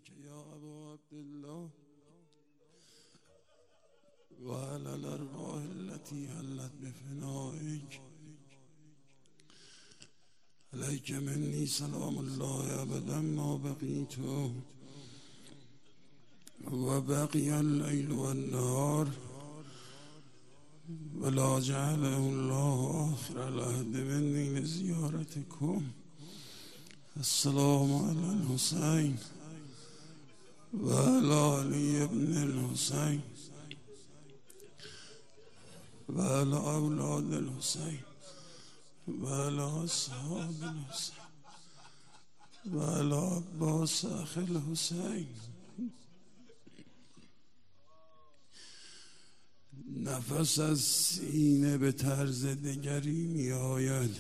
عليك يا أبا عبد الله وعلى الأرواح التي هلت بفنائك عليك مني سلام الله أبدا ما بقيت وبقي الليل والنهار ولا جعله الله آخر العهد مني لزيارتكم. السلام على الحسين وعلى علي بن الحسين وعلى أولاد الحسين وعلى أصحاب الحسين وعلى عباس أخي الحسين. نفس از سینه به طرز دگری می آید.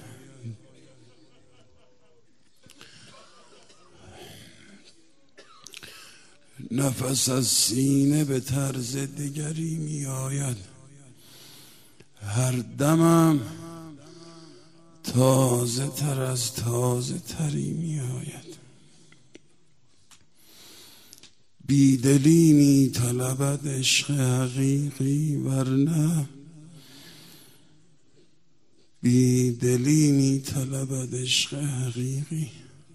نفس از سینه به طرز دگری می آید. هر دمم تازه تر از تازه تری می آید. بیدلی می طلبد عشق حقیقی ورنه بیدلی می طلبد عشق حقیقی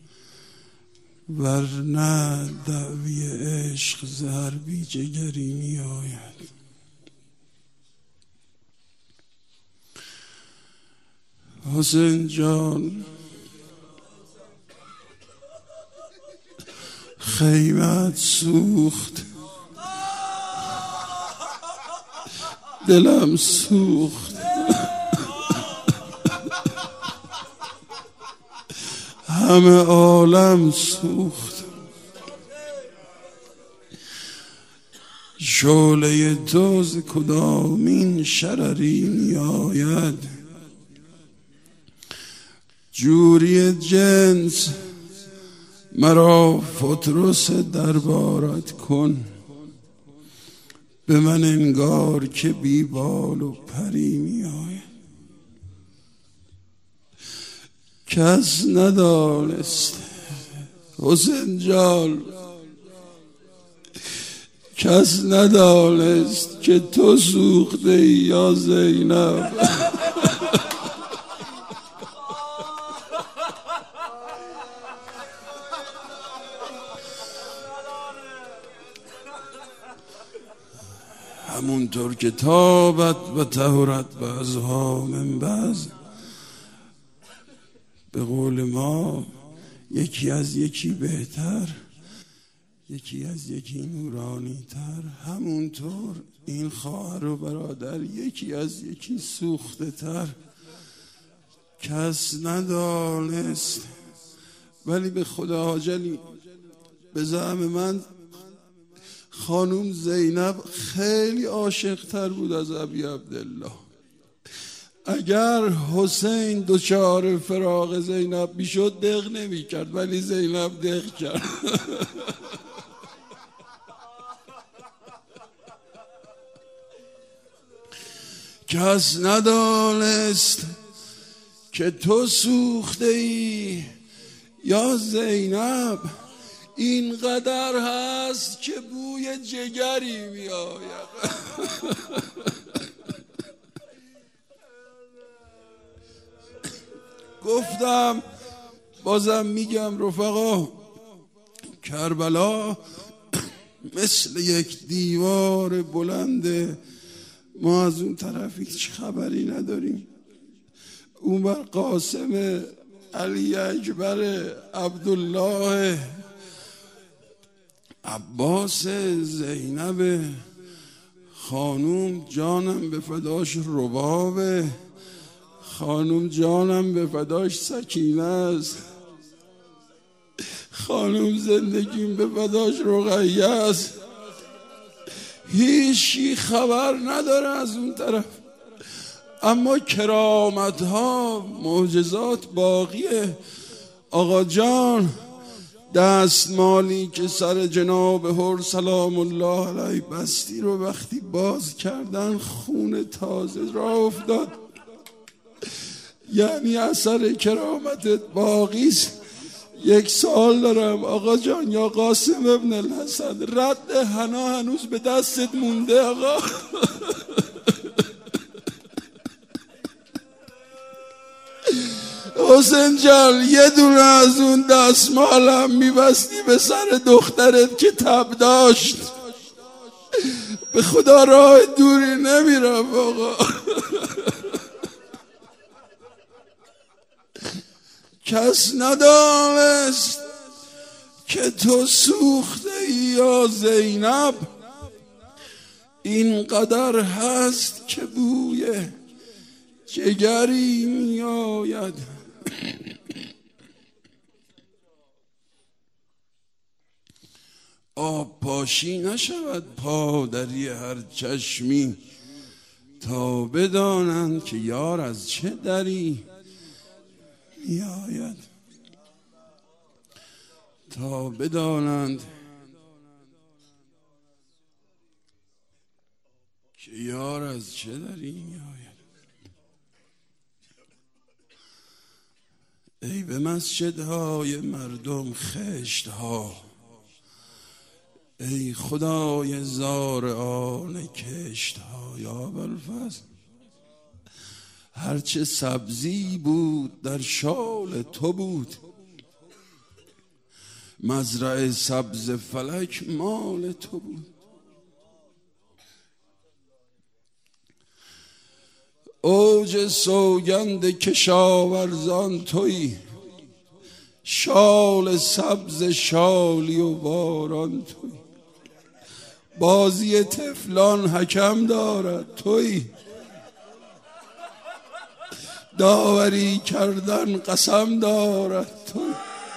ورنه دعوی عشق زهر بی جگری می آید. حسین جان خیمت سوخت، دلم سوخت، همه عالم سوخت. شعله تو ز کدامین شرری می آید؟ جوری جنس مرا فترس دربارت کن، به من انگار که بی بال و پری می آید. کس ندانست حسین جان، کس ندانست که تو سوخته یا زینب. همونطور که تابت و طهرت بعضها من بعض، به قول ما یکی از یکی بهتر، یکی از یکی نورانی تر، همونطور این خواهر و برادر یکی از یکی سوخته تر. کس ندانست، ولی به خدا حاجلی به زعم من خانوم زینب خیلی عاشق تر بود از ابی عبدالله. اگر حسین دچار فراق زینب میشد دق نمی کرد، ولی زینب دق کرد. کس ندانست که تو سوخته ای یا زینب، اینقدر هست که بوی جگری می آید. گفتم بازم میگم رفقا، کربلا مثل یک دیوار بلنده، ما از اون طرف هیچ خبری نداریم. اون بر قاسم، علی اکبر، عبدالله، عباس، زینب، خانوم جانم به فداش ربابه، خانوم جانم به فداش سکینه است، خانوم زندگیم به فداش رقیه است. هیچی خبر نداره از اون طرف، اما کرامت ها، معجزات باقیه. آقا جان، دستمالی که سر جناب هر سلام الله علیه بستی رو وقتی باز کردن خون تازه را افتاد. یعنی اثر کرامتت باقیست، یک سوال دارم آقا جان. یا قاسم ابن الحسن، رد حنا هنوز به دستت مونده آقا؟ حسین جان یه دونه از اون دستمالم میبستی به سر دخترت که تب داشت، به خدا راه دوری نمیرم آقا. کس ندانست که تو سوخته ای یا زینب، اینقدر هست که بوی جگری می آید. آب پاشی نشود پادری هر چشمی، تا بدانند که یار از چه دری می آید. تا بدانند که یار از چه دری می آید. ای به مسجدهای مردم خشتها، ای خدای زارعان کشتها. یا ابوالفضل هرچه سبزی بود در شال تو بود، مزرعه سبز فلک مال تو بود. اوج سوگند کشاورزان تویی، شال سبز شالی و باران تویی. بازی طفلان حکم دارد تویی، داوری کردن قسم دارد تویی.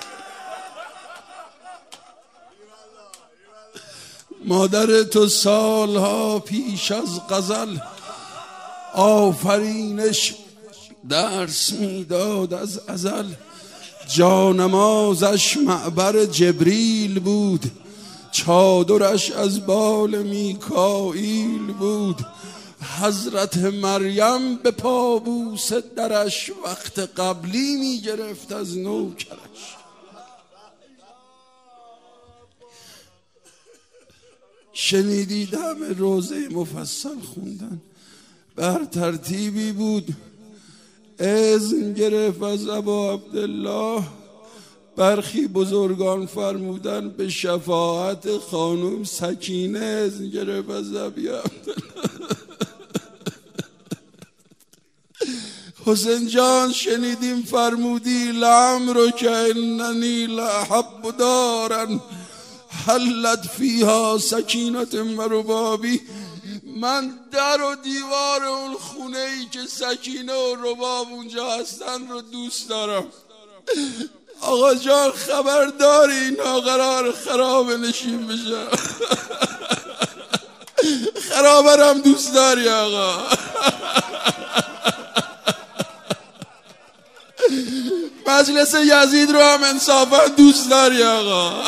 مادر تو سالها پیش از غزل آفرینش درس میداد از ازل. جانمازش معبر جبریل بود، چادرش از بال میکائیل بود. حضرت مریم به پابوس درش وقت قبلی میگرفت از نوکرش. شنیدید همه روزه مفصل خوندن، بر ترتیبی بود. اذن گرفت از ابا عبدالله، برخی بزرگان فرمودن به شفاعت خانم سکینه اذن گرفت از ابی عبدالله. حسین جان شنیدیم فرمودی لعمرک اننی لاحب دارا حلت فیها سکینت مربابی. من در و دیوار اون خونه ای که سکینه و رباب اونجا هستن رو دوست دارم. آقا جان خبر داری اینا قرار خراب نشین بشه؟ خرابرم دوست داری آقا؟ مجلس یزید رو هم انصافا دوست داری آقا؟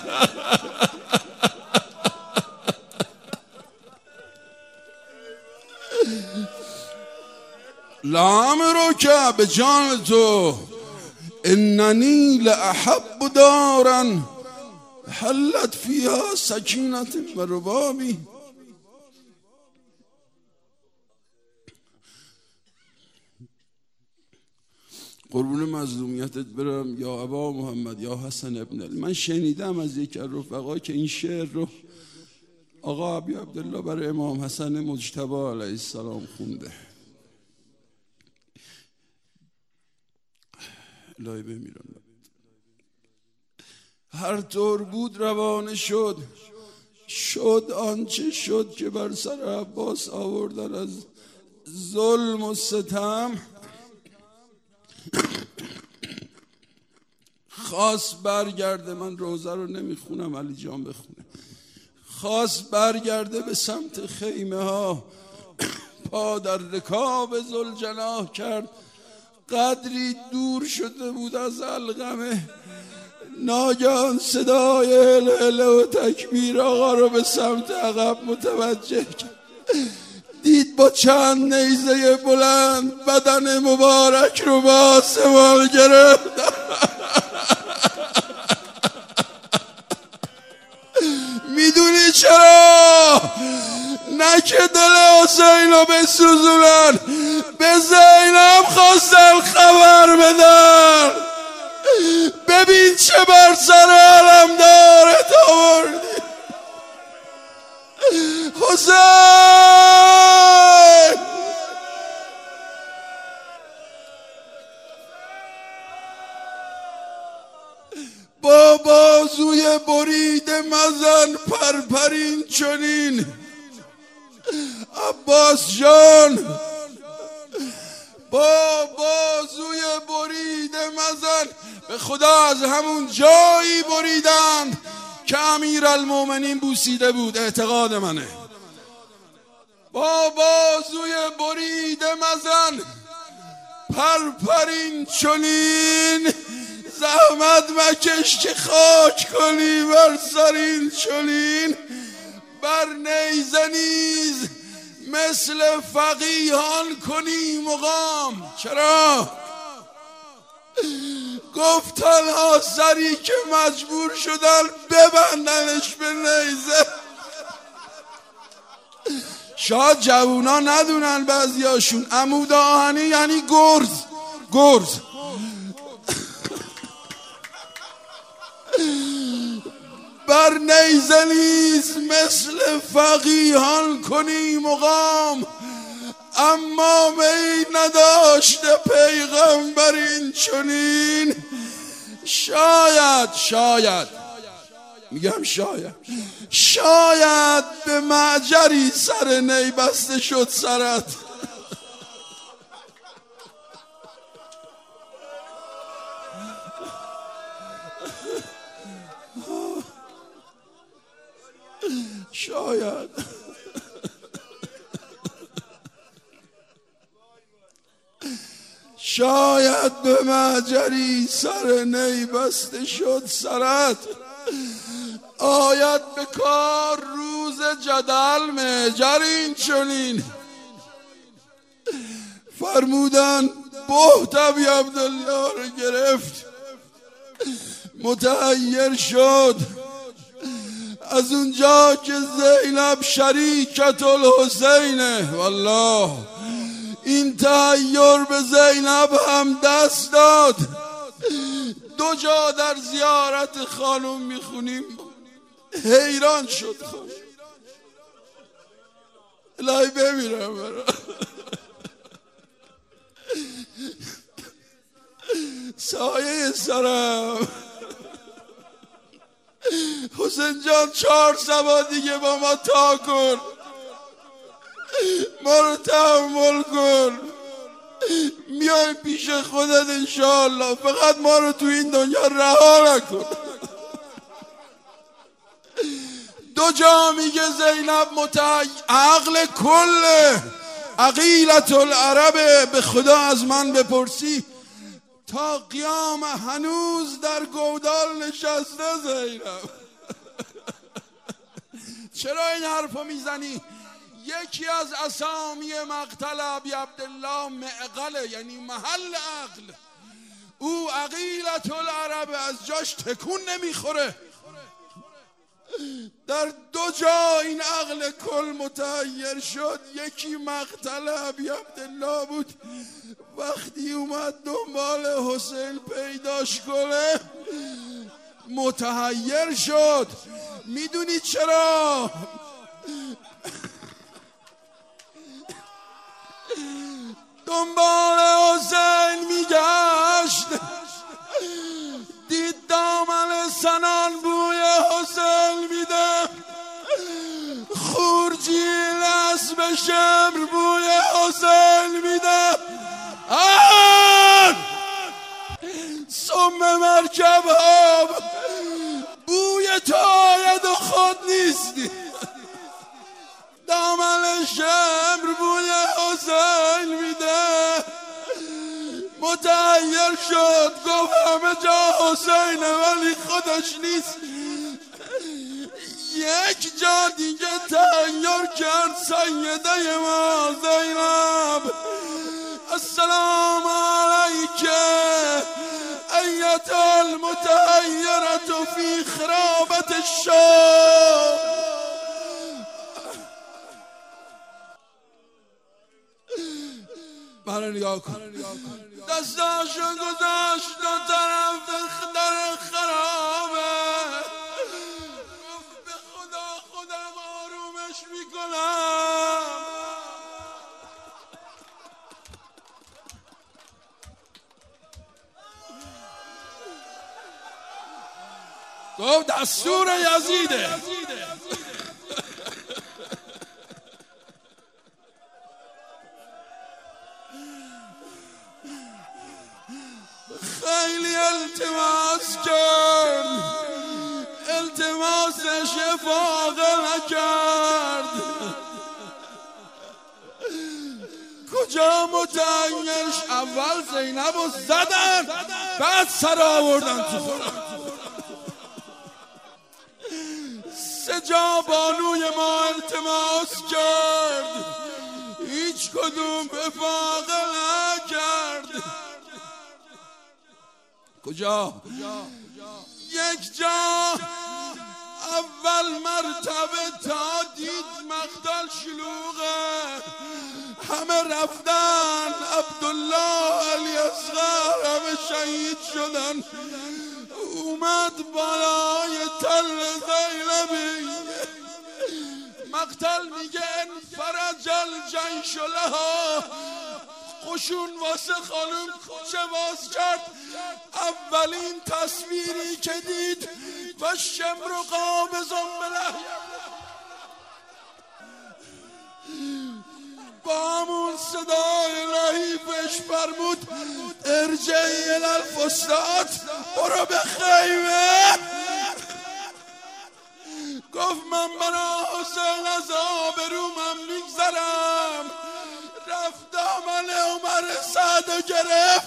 لعمرک به جان تو اننی لاحب دارا حلت فیها سکینت مربابی. قربون مظلومیتت برم یا ابا محمد یا حسن ابن من شنیدم از یک رفقا که این شعر رو آقا ابی عبدالله برای امام حسن مجتبی علیه السلام خونده. الهی بمیرم. هر طور بود روانه شد آنچه شد که بر سر عباس آوردن از ظلم و ستم. خواست برگرده، من روزه رو نمیخونم علی جان بخونه، خواست برگرده به سمت خیمه ها، پا در رکاب ذوالجناح کرد. قدری دور شده بود از علقمه، ناگهان صدای هلهله و تکبیر آقا رو به سمت عقب متوجه کرد. دید با چند نیزه بلند بدن مبارک رو به آسمان گرفت. نه که دل حسین رو بسوزونن، به زینب خواستن خبر بدن. ببین چه بر سر علم دارت آوردی حسین. با بازوی بریده مزن پرپرین چنین عباس جان، با بازوی بریده مزن. به خدا از همون جایی بریدند که امیرالمومنین بوسیده بود، اعتقاد منه. با بازوی بریده مزن پرپرین چنین، زحمت مکش که خاک کنی بر سرین چنین. بر نیزه نیز مثل فقیهان کنی مقام. چرا؟ گفت تنها سری که مجبور شدن ببندنش به نیزه. شاید جوونا ندونن بعضیاشون عمود آهنی یعنی گرز. بر نیزه نیز مثل فقیهان کنی مقام، اما می نداشته پیغمبر این چنین. شاید میگم شاید به معجری سر نی بسته شد سرت. شاید به معجری سر نی بسته شد سرت. آید به کار روز جدل مجرین چنین. فرمودن بهت ابی عبدالله رو گرفت، متحیر شد. از اونجا که زینب شریکت الحسینه، والله این تحیر به زینب هم دست داد. دو جا در زیارت خانم میخونیم، حیران شد. الهی بمیرم برا سایه سرم. حسین جان 4 سبا دیگه با ما تا کن، ما رو تحمل کن، میایم پیش خودت انشاءالله. فقط ما رو تو این دنیا رها نکن. دو جا میگه زینب عقل کل عقیلت العرب. به خدا از من بپرسی تا قیام هنوز در گودال نشسته زینب. چرا این حرفو میزنی؟ یکی از اسامی مقتل ابی عبدالله معقله، یعنی محل عقل. او عقیلت العرب، از جاش تکون نمیخوره. در دو جا این عقل کل متحیر شد. یکی مقتل ابی عبدالله بود، وقتی اومد دنبال حسین پیداش کنه متحیر شد. میدونی چرا؟ دنبال حسین میگشت، دید دامن سنان بوی حسین میده، خورجی اسب شمر بوی حسین میده. سم مرکب ها بوی تو آید و خود نیستی. دامن شمر بوی حسین میده. متحیر شد، گفت همه جا حسینه ولی خودش نیست. یک جا دیگه تحیر کرد سیده ما زینب. السلام علیک ایتا المتحیرة فی خرابت الشام. نگاه کن. دستاشو گذاشت دو طرف در خرابه، به خدا خودم آرومش میکنم. گفت دستور یزیده. خیلی التماس کرد، التماسش افاقه نکرد. کجا متعینش؟ اول زینب رو زدن، بعد سر آوردن تو خودم. سه جا بانوی ما التماس کرد، هیچ کدوم افاقه نکرد. کجا؟ یک جا اول مرتبه تا دید مقتل شلوغه، همه رفتن. عبدالله علی اصغر همه شهید شدن. اومد بالای تل زینبی، مقتل میگه انفرج الجیش لها، قشون واسه خانم کوچه باز کرد. اولین تصویری که دید و شمر و قابض بله، با همون صدای لحیفش فرمود ارجعی الالفستات، برو به خیمه. گفت من برای حسین از آبرومم میگذرم. رفت دامن عمر سعد و گرفت.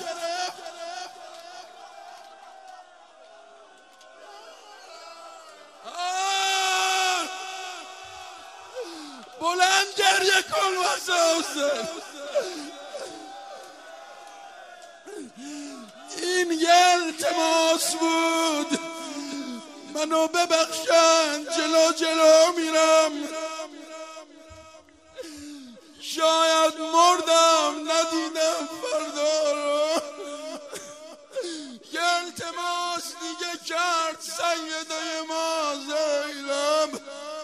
بلند گریه کن واسه حسین. این یه التماس بود، منو ببخشن، جلو جلو میرم، شاید مردم ندیدم فردا رو. یه التماس دیگه کرد سیده ما زینب،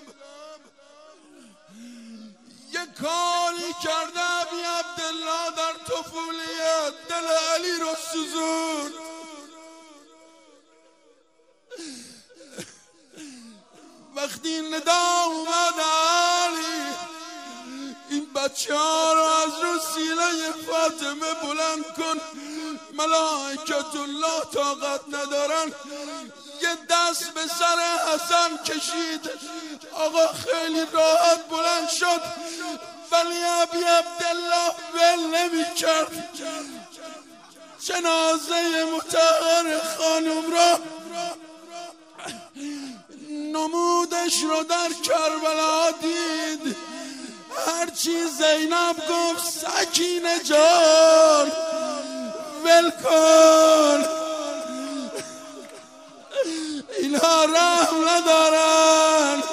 یه کاری کرده ابی عبدالله در طفولیت، دل علی رو سوزون. وقتی ندا اومد علی این بچه ها رو از رو سینه فاطمه بلند کن، ملائکت الله طاقت ندارن. یه دست به سر حسن کشید، آقا خیلی راحت بلند شد، ولی ابی عبدالله ول نمی کرد. جنازه مطهر خانم را نمودش رو در کربلا دید. هرچی زینب گفت سکینه جان ول کن، اینها رحم ندارن.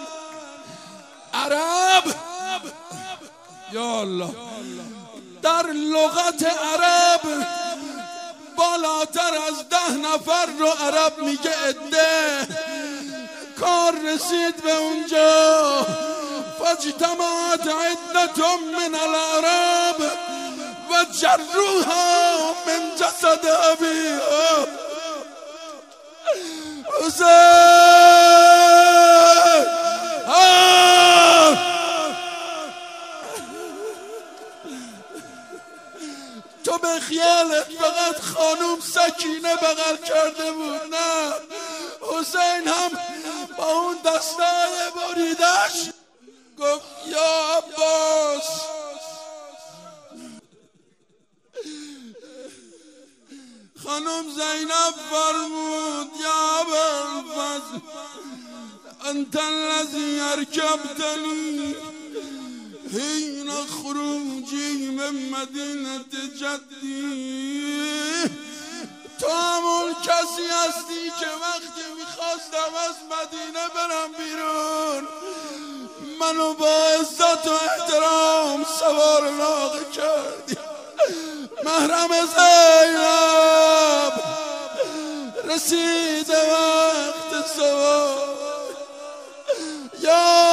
عرب یا الله در لغت عرب بالاتر از 10 نفر رو عرب میگه عده. کار رسید به اونجا، فاجتمعت عدة من العرب و جروها من جسد ابیها. تو به خیالت فقط خانوم سکینه بغل کرده بود، نه، حسین هم با اون دستای بریدش گفت یا عباس. خانم زینب فرمود یا ابوالفضل انت الذی ارکبتنی حین خروجی من مدینه جدی. تو همون کسی هستی که وقتی میخواستم از مدینه برم بیرون منو با عزت و احترام سوار ناقه کردی. محرم زینب رسید وقت زواج یا